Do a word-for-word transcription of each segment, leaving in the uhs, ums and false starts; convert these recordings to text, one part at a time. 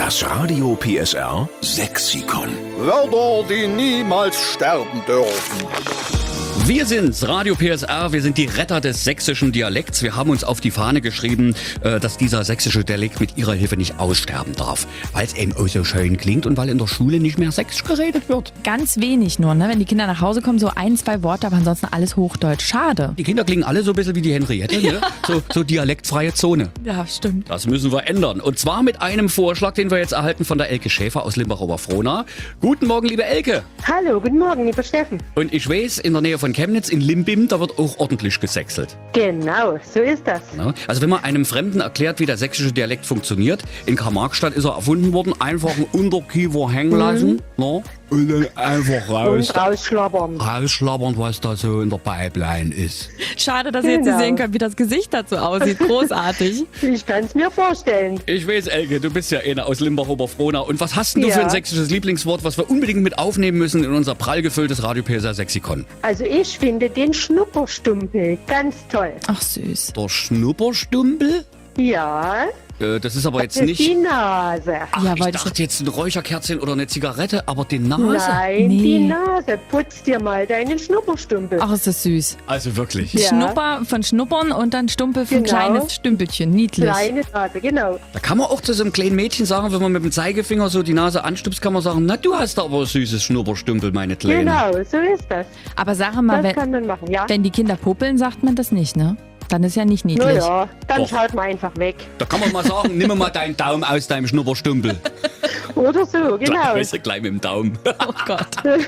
Das Radio P S R Sexikon. Wörter, die niemals sterben dürfen. Wir sind's, Radio P S R, wir sind die Retter des sächsischen Dialekts. Wir haben uns auf die Fahne geschrieben, dass dieser sächsische Dialekt mit ihrer Hilfe nicht aussterben darf, weil es eben auch so schön klingt und weil in der Schule nicht mehr sächsisch geredet wird. Ganz wenig nur, ne? Wenn die Kinder nach Hause kommen, so ein, zwei Worte, aber ansonsten alles Hochdeutsch. Schade. Die Kinder klingen alle so ein bisschen wie die Henriette, ja. Ne? So, so dialektfreie Zone. Ja, stimmt. Das müssen wir ändern. Und zwar mit einem Vorschlag, den wir jetzt erhalten von der Elke Schäfer aus Limbach-Oberfrohna. Guten Morgen, liebe Elke. Hallo, guten Morgen, lieber Steffen. Und ich weiß, in der Nähe von Chemnitz in Limbim, da wird auch ordentlich gesächselt. Genau, so ist das. Ja, also wenn man einem Fremden erklärt, wie der sächsische Dialekt funktioniert, in Karl-Marx-Stadt ist er erfunden worden, einfach einen Unterkiefer hängen lassen, mhm. ne? Und dann einfach raus. Und rausschlabbern. Rausschlabbern, was da so in der Pipeline ist. Schade, dass ihr jetzt nicht Genau. sehen könnt, wie das Gesicht dazu aussieht. Großartig. Ich kann es mir vorstellen. Ich weiß, Elke, du bist ja eine aus Limbach-Oberfrohna. Und was hast denn du Ja. für ein sächsisches Lieblingswort, was wir unbedingt mit aufnehmen müssen in unser prall gefülltes Radio P S R Sexikon? Also ich finde den Schnupperstumpel ganz toll. Ach, süß. Der Schnupperstumpel? Ja, Äh, das ist aber jetzt das ist die nicht... Nase. Ach, Ja, ich wollte ich dachte jetzt ein Räucherkerzchen oder eine Zigarette, aber die Nase? Nein, Nee. die Nase. Putz dir mal deinen Schnupperstumpel. Ach, ist das süß. Also wirklich. Ja. Schnupper von Schnuppern und dann Stumpel für ein Genau. kleines Stümpelchen. Niedlich. Kleine Nase, genau. Da kann man auch zu so einem kleinen Mädchen sagen, wenn man mit dem Zeigefinger so die Nase anstupst, kann man sagen, na, du hast aber ein süßes Schnupperstümpel, meine Kleine. Genau, so ist das. Aber sag mal, Das wenn, kann man machen, ja. wenn die Kinder puppeln, sagt man das nicht, ne? Dann ist ja nicht niedlich. Naja, dann Doch. schaut man einfach weg. Da kann man mal sagen, nimm mal deinen Daumen aus deinem Schnupperstümpel. Oder so, genau. Weißt du, gleich mit dem Daumen. Oh Gott.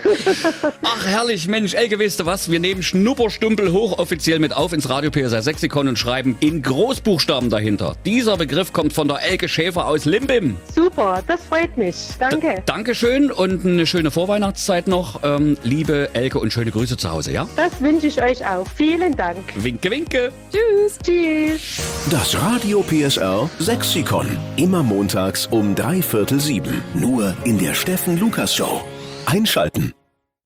Ach, herrlich, Mensch. Elke, weißt du was? Wir nehmen Schnupperstümpel hochoffiziell mit auf ins Radio P S R Sexikon und schreiben in Großbuchstaben dahinter. Dieser Begriff kommt von der Elke Schäfer aus Limbim. Super, das freut mich. Danke. Dankeschön und eine schöne Vorweihnachtszeit noch. Ähm, liebe Elke und schöne Grüße zu Hause, ja? Das wünsche ich euch auch. Vielen Dank. Winke, winke. Tschüss. Tschüss. Das Radio P S R Sexikon. Immer montags um drei Viertel sieben. Nur in der Steffen Lukas Show. Einschalten.